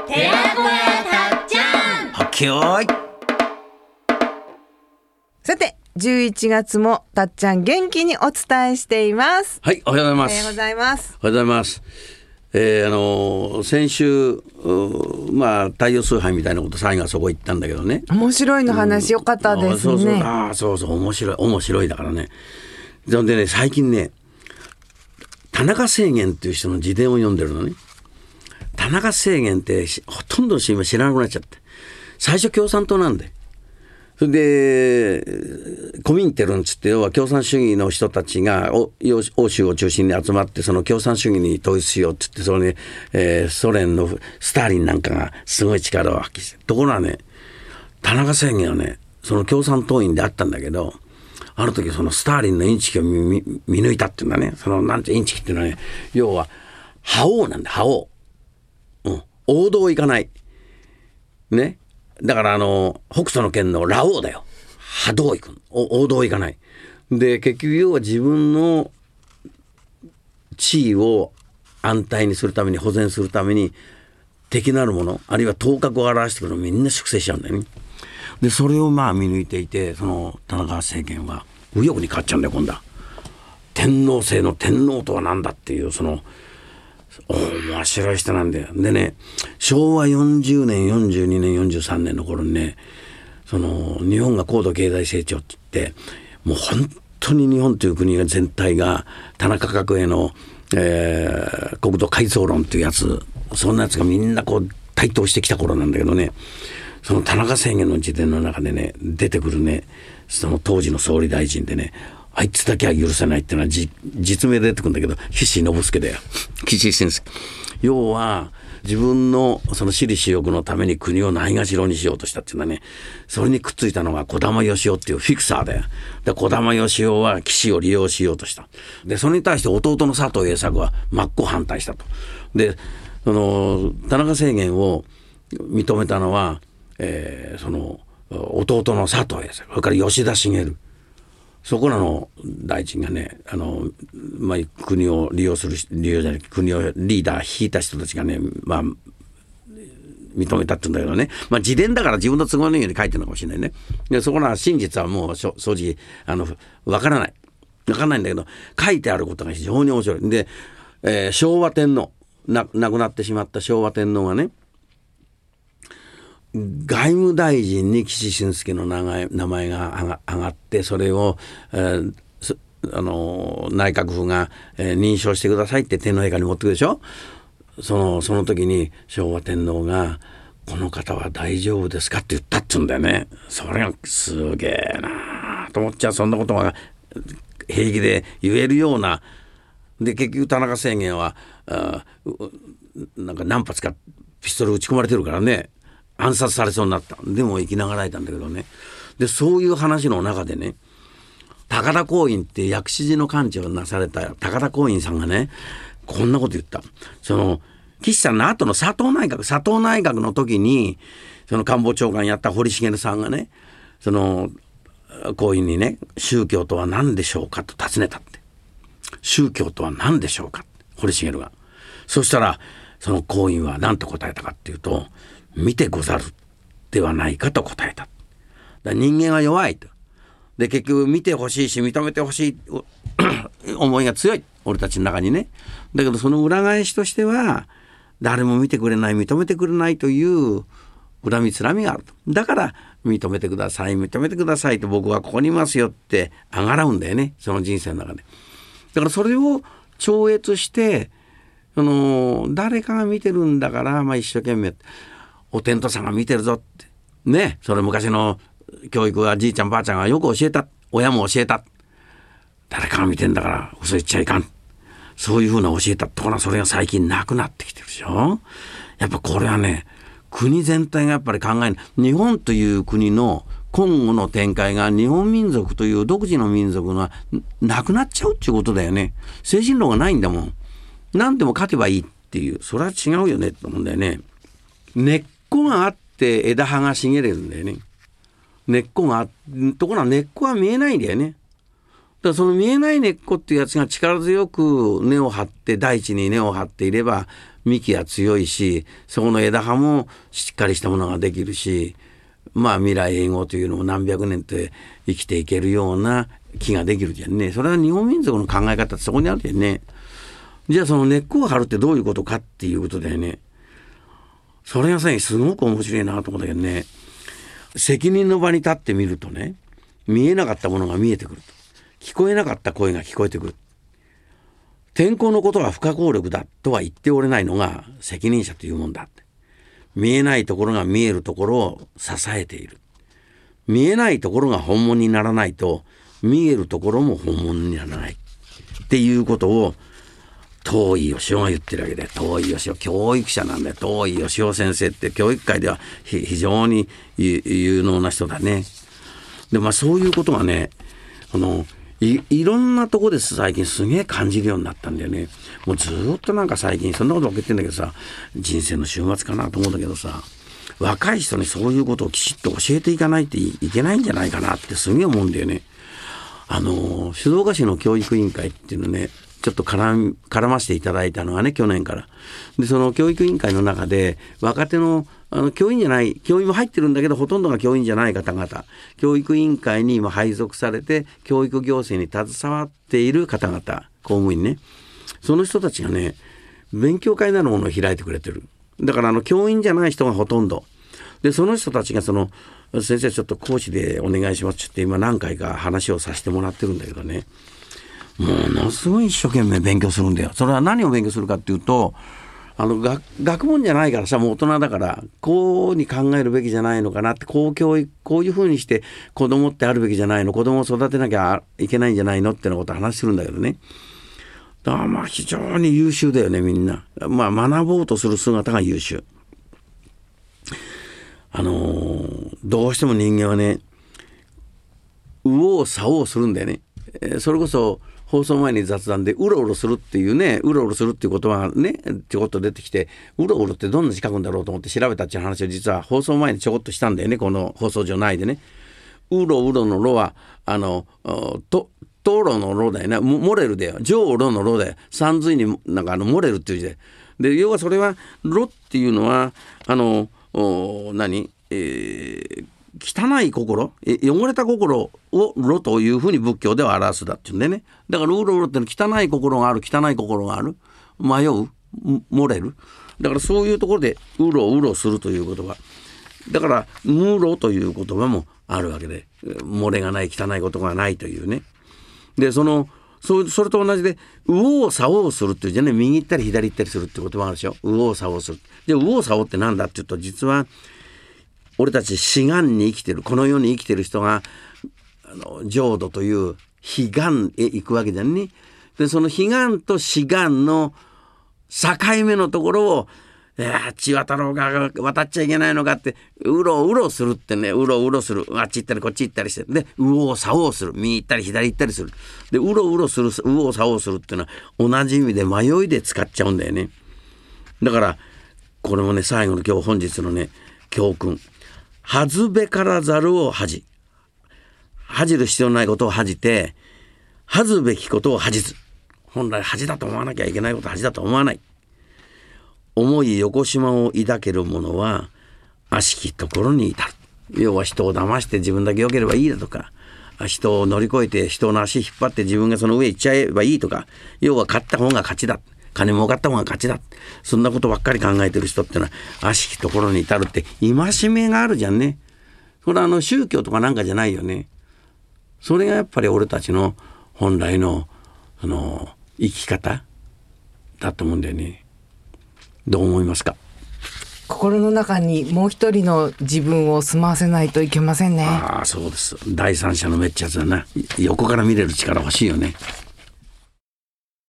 寺子屋たっちゃん。 はっけよーい。 さて11月もたっちゃん元気にお伝えしています。 はい、おはようございます。 おはようございます。 おはようございます。先週太陽崇拝みたいなこと最後はそこ行ったんだけどね、 面白いの話よかったですね。 そう面白いだからね。でね、最近ね、田中正元っていう人の自伝を読んでるのね。田中正元ってほとんどの人今知らなくなっちゃって、最初共産党なんで、それでコミンテルンつって、要は共産主義の人たちが欧州を中心に集まってその共産主義に統一しようって言って、それに、ソ連のスターリンなんかがすごい力を発揮して、ところがね、田中正元はね、その共産党員であったんだけど、あの時そのスターリンのインチキを見抜いたっていうんだね。そのなんてインチキっていうのはね、要は覇王なんだ、覇王、王道行かないね。だから北斗の拳のラオウだよ。波動行く、王道行かない。で結局要は自分の地位を安泰にするために、保全するために敵なるもの、あるいは頭角を表してくるのをみんな粛清しちゃうんだよね。でそれを見抜いていて、その田中政権は右翼に変わっちゃうんだよ。今度は天皇制の天皇とは何だっていう、その面白い人なんだよ。でね、昭和40年42年43年の頃にね、その日本が高度経済成長って言って、もう本当に日本という国が全体が田中角栄の、国土改造論っていうやつ、そんなやつがみんなこう台頭してきた頃なんだけどね、その田中政権の自伝の中でね出てくるね、その当時の総理大臣でね、あいつだけは許せないっていうのは実名で出てくるんだけど、岸信介だよ。岸信介。要は自分のその私利私欲のために国をないがしろにしようとしたっていうのはね、それにくっついたのが児玉義夫っていうフィクサーだよ。で児玉義夫は岸を利用しようとした。でそれに対して弟の佐藤栄作は真っ向反対したと。でその田中政権を認めたのは、その弟の佐藤栄作、それから吉田茂、そこらの大臣がね、国を利用する、国をリーダー引いた人たちがね、認めたって言うんだけどね、自伝だから自分の都合のように書いてるのかもしれないね。でそこら真実はもう正直わからないんだけど、書いてあることが非常に面白い。で、昭和天皇、亡くなってしまった昭和天皇がね、外務大臣に岸信介の名前が上がって、それを、内閣府が、認証してくださいって天皇陛下に持ってくるでしょ。その時に昭和天皇がこの方は大丈夫ですかって言ったって言うんだよね。それがすげえなと思っちゃう。そんなことが平気で言えるような。で結局田中政権はなんか何発かピストル撃ち込まれてるからね、暗殺されそうになった。でも生きながらえたんだけどね。でそういう話の中でね、高田光院って薬師寺の幹事をなされた高田光院さんがね、こんなこと言った。その岸さんの後の佐藤内閣の時に、その官房長官やった堀茂さんがね、その光院にね、宗教とは何でしょうかと尋ねたって。宗教とは何でしょうか、堀茂が。そしたらその光院は何と答えたかっていうと、見てござるではないかと答えた。だから人間は弱いと。で結局見てほしいし認めてほしい思いが強い、俺たちの中にね。だけどその裏返しとしては、誰も見てくれない、認めてくれないという恨みつらみがあると。だから認めてくださいと、僕はここにいますよってあがらうんだよね、その人生の中で。だからそれを超越して、誰かが見てるんだから、一生懸命お天道さんが見てるぞってね、それ昔の教育はじいちゃんばあちゃんがよく教えた、親も教えた、誰かが見てんだから嘘言っちゃいかん、そういうふうな教えたところが、それが最近なくなってきてるでしょ。やっぱこれはね、国全体がやっぱり考えない。日本という国の今後の展開が、日本民族という独自の民族がなくなっちゃうっていうことだよね。精神論がないんだもん。何でも勝てばいいっていう、それは違うよねと思うんだよね。根っこがあって枝葉が茂れるんだよね。根っこがところが根っこは見えないんだよね。だらその見えない根っこっていうやつが力強く根を張って大地に根を張っていれば幹は強いし、そこの枝葉もしっかりしたものができるし、未来永劫というのも何百年って生きていけるような木ができるじゃんね。それは日本民族の考え方ってそこにあるじゃんね。じゃあその根っこを張るってどういうことかっていうことだよね。それがさ、すごく面白いなと思ったけどね、責任の場に立ってみるとね、見えなかったものが見えてくると、聞こえなかった声が聞こえてくる。天候のことは不可抗力だとは言っておれないのが責任者というもんだって。見えないところが見えるところを支えている。見えないところが本物にならないと見えるところも本物にならないっていうことを遠井義雄が言ってるわけで、遠井義雄教育者なんだよ。遠井義雄先生って教育界では非常に有能な人だね。でそういうことがね、いろんなとこで最近すげえ感じるようになったんだよね。もうずっとなんか最近そんなことばっか言ってんだけどさ、人生の終末かなと思うんだけどさ、若い人にそういうことをきちっと教えていかないといけないんじゃないかなってすげえ思うんだよね。静岡市の教育委員会っていうのね、ちょっと絡ませていただいたのはね、去年からで、その教育委員会の中で若手の教員じゃない、教員も入ってるんだけどほとんどが教員じゃない方々、教育委員会に今配属されて教育行政に携わっている方々、公務員ね、その人たちがね、勉強会なるものを開いてくれてる。だから教員じゃない人がほとんどで、その人たちが先生ちょっと講師でお願いしますって今何回か話をさせてもらってるんだけどね、ものすごい一生懸命勉強するんだよ。それは何を勉強するかっていうと、学問じゃないからさ、もう大人だからこうに考えるべきじゃないのかなって、こういうふうにして子供ってあるべきじゃないの、子供を育てなきゃいけないんじゃないのってのことを話するんだけどね。だから非常に優秀だよね、みんな。学ぼうとする姿が優秀。どうしても人間はね、右往左往するんだよね。それこそ放送前に雑談でうろうろするっていうね、うろうろするっていう言葉がねちょこっと出てきて、うろうろってどんな字書くんだろうと思って調べたっていう話を実は放送前にちょこっとしたんだよね、この放送上内でね。うろうろのろはとろのろだよね、漏れるだよ、上ろのろだよ、三髄になんか漏れるっていう字で、要はそれはろっていうのは汚い心、汚れた心をろというふうに仏教では表すだっていうんでね。だからうろうろってのは汚い心がある、汚い心がある、迷う、漏れる。だからそういうところでうろうろするという言葉だから、無ろという言葉もあるわけで、漏れがない、汚いことがないというね。でそれと同じで右往左往するっていうじゃね、右行ったり左行ったりするって言葉があるでしょ。右往左往する。じゃあ右往左往ってなんだっていうと、実は俺たち死願に生きてる、この世に生きてる人が浄土という悲願へ行くわけじゃんね。でその悲願と死願の境目のところを血渡ろうが渡っちゃいけないのかってうろうろするってね、うろうろする、あっち行ったりこっち行ったりして、で右往左往する、右行ったり左行ったりする、でうろうろする、右往左往するっていうのは同じ意味で迷いで使っちゃうんだよね。だからこれもね、最後の今日本日のね教訓、恥ずべからざるを恥じ、恥じる必要のないことを恥じて、恥ずべきことを恥じず、本来恥だと思わなきゃいけないことを恥だと思わない。重い横島を抱ける者は悪しきところに至る。要は人を騙して自分だけ良ければいいだとか、人を乗り越えて人の足引っ張って自分がその上行っちゃえばいいとか、要は勝った方が勝ちだ、金儲かった方が勝ちだ、そんなことばっかり考えてる人ってのは悪しきところに至るって戒めがあるじゃんね。これは宗教とかなんかじゃないよね。それがやっぱり俺たちの本来の生き方だと思うんだよね。どう思いますか？ 心の中にもう一人の自分を住まわせないといけませんね。 そうです。第三者のめっちゃやつだな。横から見れる力欲しいよね。